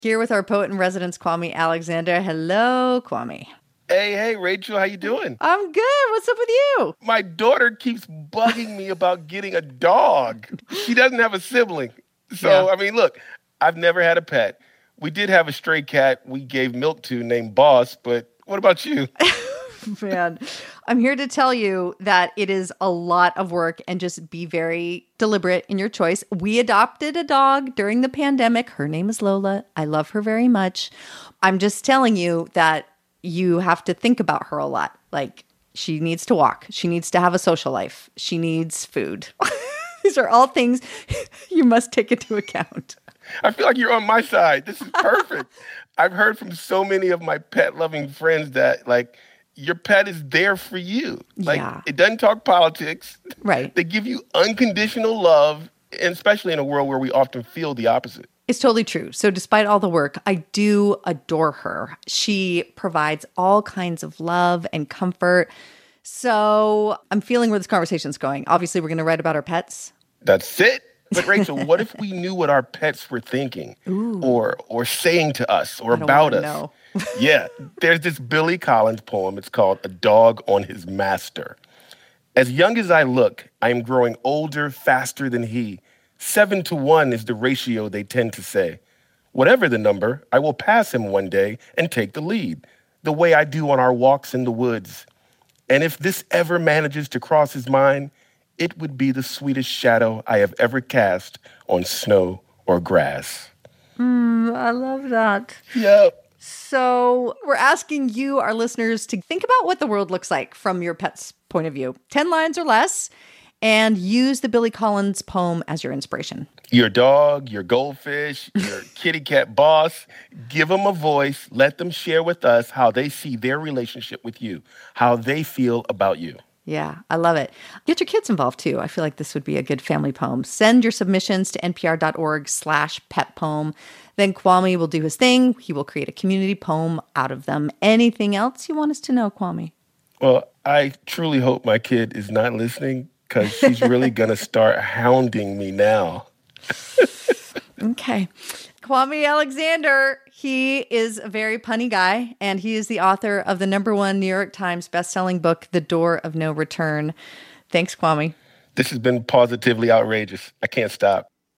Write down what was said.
Here with our poet in residence, Kwame Alexander. Hello, Kwame. Hey, Rachel, how you doing? I'm good. What's up with you? My daughter keeps bugging me about getting a dog. She doesn't have a sibling. So, Yeah. I mean, look, I've never had a pet. We did have a stray cat we gave milk to named Boss, but what about you? Man, I'm here to tell you that it is a lot of work and just be very deliberate in your choice. We adopted a dog during the pandemic. Her name is Lola. I love her very much. I'm just telling you that you have to think about her a lot. Like, she needs to walk. She needs to have a social life. She needs food. These are all things you must take into account. I feel like you're on my side. This is perfect. I've heard from so many of my pet-loving friends that, like, your pet is there for you. Like, It doesn't talk politics. Right. They give you unconditional love, and especially in a world where we often feel the opposite. It's totally true. So despite all the work, I do adore her. She provides all kinds of love and comfort. So I'm feeling where this conversation's going. Obviously, we're going to write about our pets. That's it. But Rachel, what if we knew what our pets were thinking or saying to us or about us? Know. Yeah, there's this Billy Collins poem. It's called A Dog on His Master. As young as I look, I am growing older faster than he. 7-to-1 is the ratio they tend to say. Whatever the number, I will pass him one day and take the lead, the way I do on our walks in the woods. And if this ever manages to cross his mind, it would be the sweetest shadow I have ever cast on snow or grass. I love that. Yep. So we're asking you, our listeners, to think about what the world looks like from your pet's point of view. 10 lines or less, and use the Billy Collins poem as your inspiration. Your dog, your goldfish, your kitty cat boss, give them a voice. Let them share with us how they see their relationship with you, how they feel about you. Yeah, I love it. Get your kids involved too. I feel like this would be a good family poem. Send your submissions to npr.org/petpoem. Then Kwame will do his thing. He will create a community poem out of them. Anything else you want us to know, Kwame? Well, I truly hope my kid is not listening because she's really going to start hounding me now. Okay. Kwame Alexander, he is a very punny guy, and he is the author of the #1 New York Times bestselling book, The Door of No Return. Thanks, Kwame. This has been positively outrageous. I can't stop.